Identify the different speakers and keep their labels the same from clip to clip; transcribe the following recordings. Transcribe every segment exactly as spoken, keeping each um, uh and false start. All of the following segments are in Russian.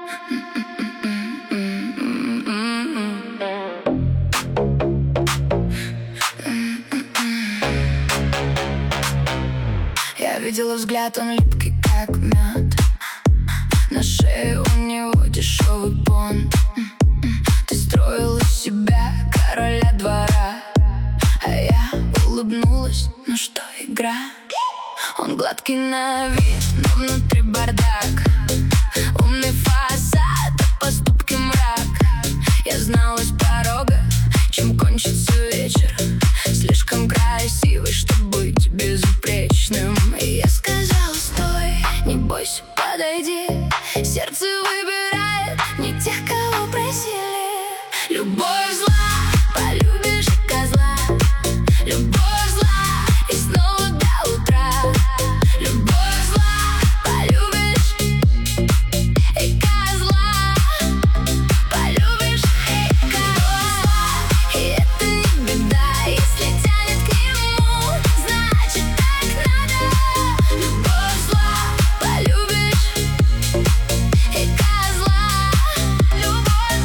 Speaker 1: Я видела взгляд, он липкий, как мед. На шее у него дешевый понт. Ты строила из себя короля двора, а я улыбнулась, ну что, игра? Он гладкий на вид, но внутри бардак. Умный фасад, а поступки мрак. Я знала с порога, чем кончится вечер. Слишком красивый, чтобы быть безупречным. И я сказала: стой, не бойся, подойди. Сердце выбирает не тех, кого просили. Любовь зла, полюбишь и козла. Любовь зла, и снова до утра. Любовь зла, полюбишь и козла. Полюбишь и козла. И это не беда, если тянет к нему, значит так надо. Любовь зла, полюбишь и козла. Любовь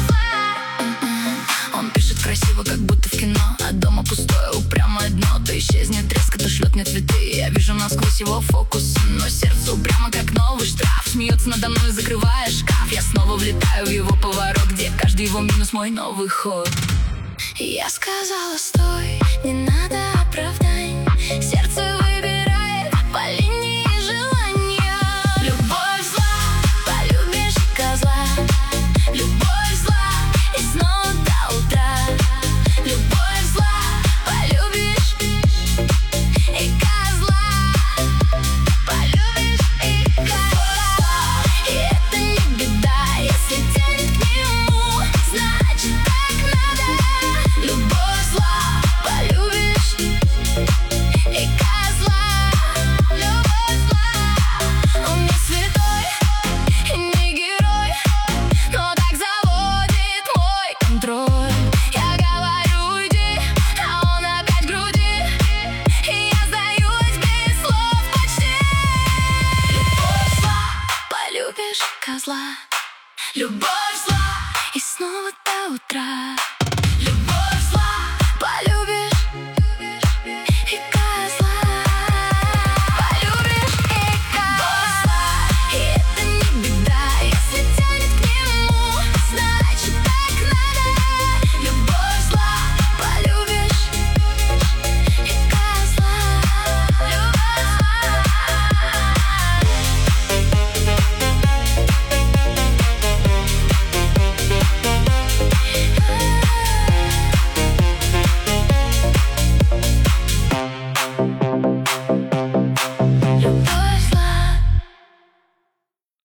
Speaker 1: зла. Он пишет красиво, как будто в кино, а дома пустое, упрямое дно. То исчезнет резко, то шлет мне цветы. Я вижу насквозь его фокус, но сердце упрямо, как новый штраф. Смеется надо мной, закрывая шкаф. Я снова влетаю в его поворот, где каждый его минус мой новый ход. И я сказала: стой, не надо оправданий. Сердце выбирает по линии желания. Любовь зла, полюбишь и козла. Любовь зла, и снова до утра. Любовь зла, полюбишь и козла. Полюбишь и козла. И это не беда, если тянет к нему, значит так надо. Любовь зла, полюбишь и козла. Любовь зла. Он не святой и не герой, но так заводит мой контроль. Я говорю: уйди, а он опять в груди, и я сдаюсь без слов почти. Любовь зла, полюбишь козла. Любовь зла, и снова до утра.